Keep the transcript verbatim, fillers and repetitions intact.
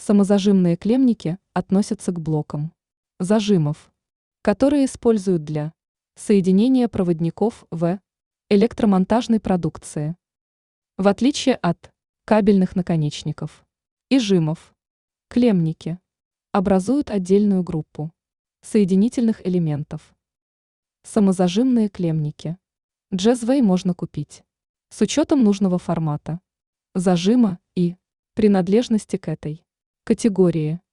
Самозажимные клемники относятся к блокам зажимов, которые используют для соединения проводников в электромонтажной продукции. В отличие от кабельных наконечников и жимов, клемники образуют отдельную группу соединительных элементов. Самозажимные клемники Jazzway можно купить с учетом нужного формата зажима и принадлежности к этой категории.